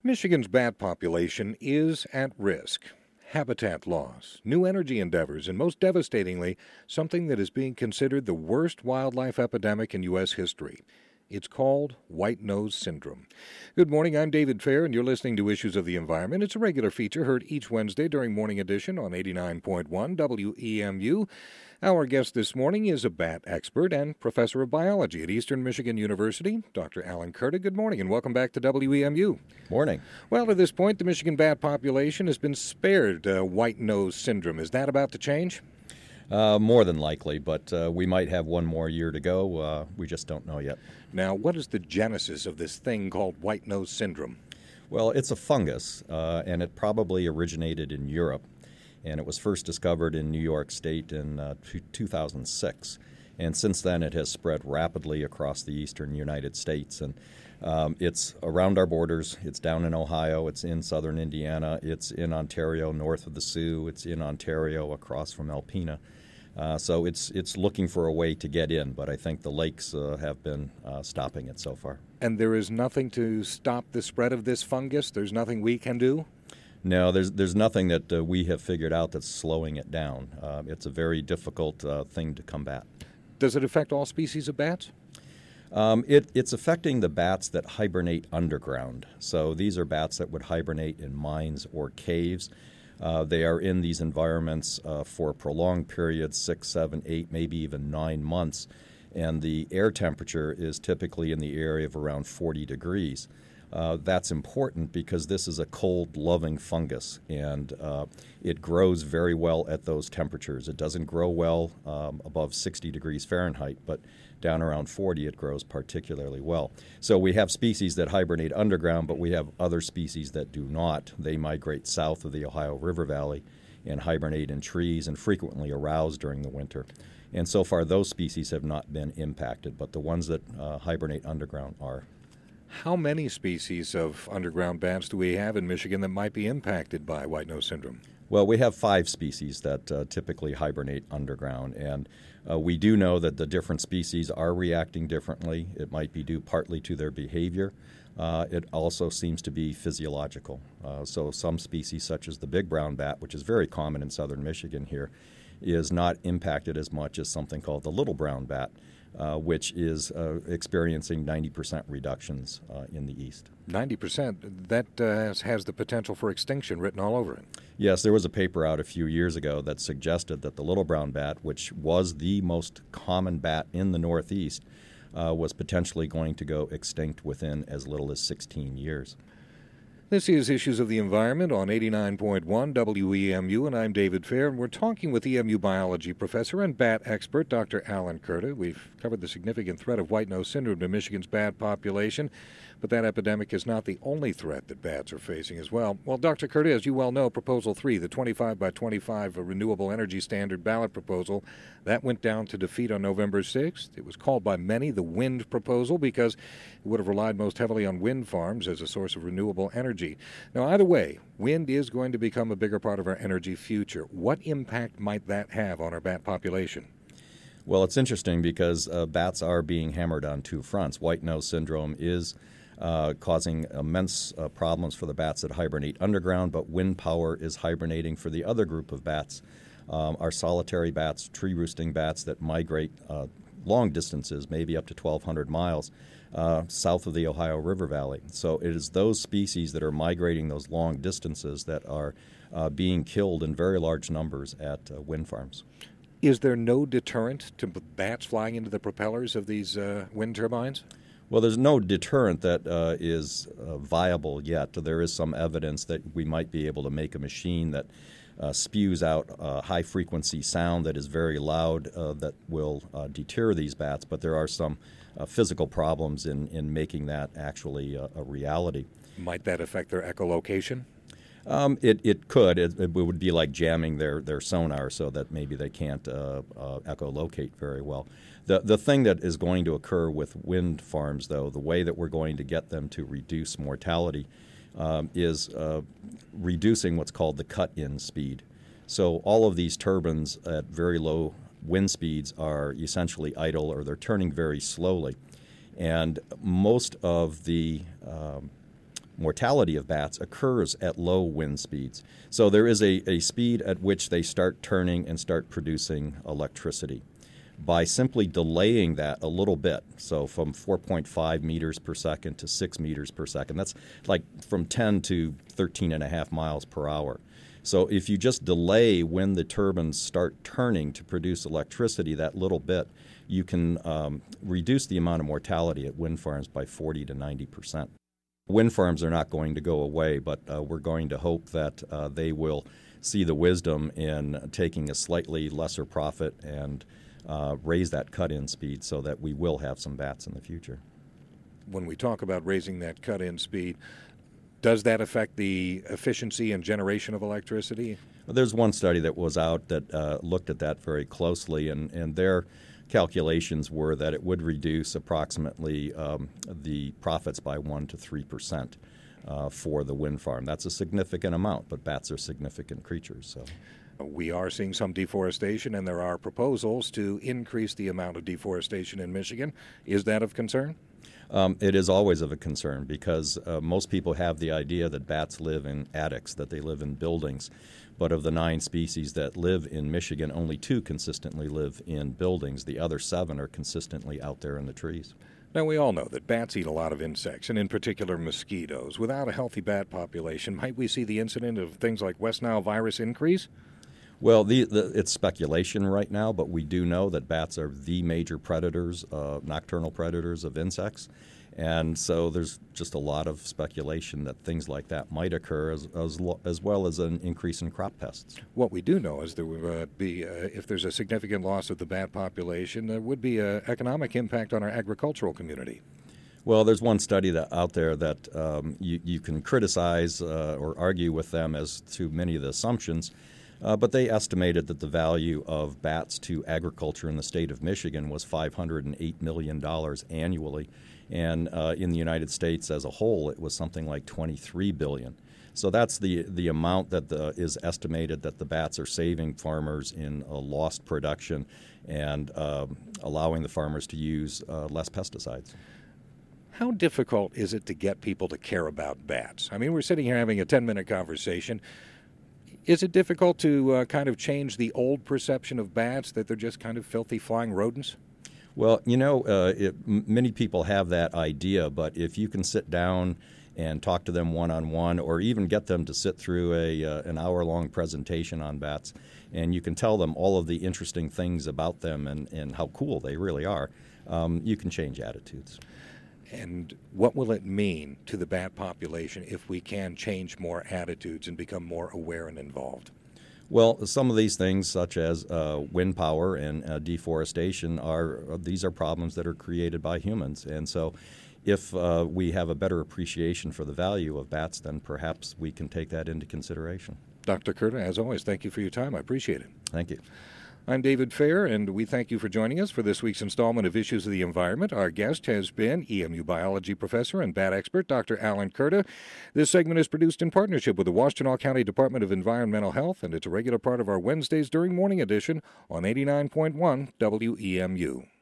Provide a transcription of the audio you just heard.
Michigan's bat population is at risk. Habitat loss, new energy endeavors, and most devastatingly, something that is being considered the worst wildlife epidemic in U.S. history. It's called white nose syndrome. Good morning, I'm David Fair, and you're listening to Issues of the Environment. It's a regular feature heard each Wednesday during Morning Edition on 89.1 WEMU. Our guest this morning is a bat expert and professor of biology at Eastern Michigan University, Dr. Alan Kurta. Good morning, and welcome back to WEMU. Morning. Well, to this point, the Michigan bat population has been spared white nose syndrome. Is that about to change? More than likely, but we might have one more year to go. We just don't know yet. Now, what is the genesis of this thing called white nose syndrome? Well, it's a fungus, and it probably originated in Europe, and it was first discovered in New York State in 2006. And since then, it has spread rapidly across the eastern United States. And it's around our borders. It's down in Ohio. It's in southern Indiana. It's in Ontario, north of the Sioux. It's in Ontario, across from Alpena. So it's looking for a way to get in, but I think the lakes have been stopping it so far. And there is nothing to stop the spread of this fungus? There's nothing we can do? No, there's nothing that we have figured out that's slowing it down. It's a very difficult thing to combat. Does it affect all species of bats? It's affecting the bats that hibernate underground. So these are bats that would hibernate in mines or caves. They are in these environments for prolonged periods, 6, 7, 8, maybe even 9 months. And the air temperature is typically in the area of around 40 degrees. That's important because this is a cold-loving fungus, and it grows very well at those temperatures. It doesn't grow well above 60 degrees Fahrenheit, but down around 40 it grows particularly well. So we have species that hibernate underground, but we have other species that do not. They migrate south of the Ohio River Valley and hibernate in trees and frequently arouse during the winter. And so far those species have not been impacted, but the ones that hibernate underground are. How many species of underground bats do we have in Michigan that might be impacted by white nose syndrome? Well, we have 5 species that typically hibernate underground, and we do know that the different species are reacting differently. It might be due partly to their behavior. It also seems to be physiological. So some species, such as the big brown bat, which is very common in southern Michigan here, is not impacted as much as something called the little brown bat, which is experiencing 90% reductions in the east. 90%? That has the potential for extinction written all over it. Yes, there was a paper out a few years ago that suggested that the little brown bat, which was the most common bat in the Northeast, was potentially going to go extinct within as little as 16 years. This is Issues of the Environment on 89.1 WEMU, and I'm David Fair, and we're talking with EMU biology professor and bat expert Dr. Alan Kurta. We've covered the significant threat of white nose syndrome to Michigan's bat population, but that epidemic is not the only threat that bats are facing as well. Well, Dr. Kurta, as you well know, Proposal 3, the 25 by 25 Renewable Energy Standard ballot proposal, that went down to defeat on November 6th. It was called by many the wind proposal because it would have relied most heavily on wind farms as a source of renewable energy. Now, either way, wind is going to become a bigger part of our energy future. What impact might that have on our bat population? Well, it's interesting because bats are being hammered on 2 fronts. White nose syndrome is causing immense problems for the bats that hibernate underground, but wind power is hibernating for the other group of bats, our solitary bats, tree roosting bats that migrate long distances, maybe up to 1,200 miles, south of the Ohio River Valley. So it is those species that are migrating those long distances that are being killed in very large numbers at wind farms. Is there no deterrent to bats flying into the propellers of these wind turbines? Well, there's no deterrent that is viable yet. There is some evidence that we might be able to make a machine that spews out high-frequency sound that is very loud that will deter these bats, but there are some physical problems in making that actually a reality. Might that affect their echolocation? It could. It would be like jamming their sonar so that maybe they can't echolocate very well. The thing that is going to occur with wind farms, though, the way that we're going to get them to reduce mortality is reducing what's called the cut-in speed. So all of these turbines at very low wind speeds are essentially idle, or they're turning very slowly. And most of the mortality of bats occurs at low wind speeds. So there is a speed at which they start turning and start producing electricity. By simply delaying that a little bit, so from 4.5 meters per second to 6 meters per second, that's like from 10 to 13.5 miles per hour. So if you just delay when the turbines start turning to produce electricity that little bit, you can reduce the amount of mortality at wind farms by 40 to 90%. Wind farms are not going to go away, but we're going to hope that they will see the wisdom in taking a slightly lesser profit and raise that cut-in speed so that we will have some bats in the future. When we talk about raising that cut-in speed, does that affect the efficiency and generation of electricity? Well, there's one study that was out that looked at that very closely, and their calculations were that it would reduce approximately the profits by 1 to 3% for the wind farm. That's a significant amount, but bats are significant creatures. So. We are seeing some deforestation, and there are proposals to increase the amount of deforestation in Michigan. Is that of concern? It is always of a concern because most people have the idea that bats live in attics, that they live in buildings. But of the 9 species that live in Michigan, only 2 consistently live in buildings. The other 7 are consistently out there in the trees. Now, we all know that bats eat a lot of insects, and in particular mosquitoes. Without a healthy bat population, might we see the incidence of things like West Nile virus increase? Well, it's speculation right now, but we do know that bats are the major predators, nocturnal predators of insects. And so there's just a lot of speculation that things like that might occur as well as an increase in crop pests. What we do know is there would be, if there's a significant loss of the bat population, there would be an economic impact on our agricultural community. Well, there's one study out there that you can criticize or argue with them as to many of the assumptions, but they estimated that the value of bats to agriculture in the state of Michigan was $508 million annually. And in the United States as a whole, it was something like $23 billion. So that's the amount that is estimated that the bats are saving farmers in lost production and allowing the farmers to use less pesticides. How difficult is it to get people to care about bats? I mean, we're sitting here having a 10-minute conversation. Is it difficult to kind of change the old perception of bats, that they're just kind of filthy flying rodents? Well, many people have that idea, but if you can sit down and talk to them one-on-one or even get them to sit through an hour-long presentation on bats, and you can tell them all of the interesting things about them and how cool they really are, you can change attitudes. And what will it mean to the bat population if we can change more attitudes and become more aware and involved? Well, some of these things, such as wind power and deforestation, these are problems that are created by humans. And so if we have a better appreciation for the value of bats, then perhaps we can take that into consideration. Dr. Kurta, as always, thank you for your time. I appreciate it. Thank you. I'm David Fair, and we thank you for joining us for this week's installment of Issues of the Environment. Our guest has been EMU biology professor and bat expert, Dr. Alan Kurta. This segment is produced in partnership with the Washtenaw County Department of Environmental Health, and it's a regular part of our Wednesdays during Morning Edition on 89.1 WEMU.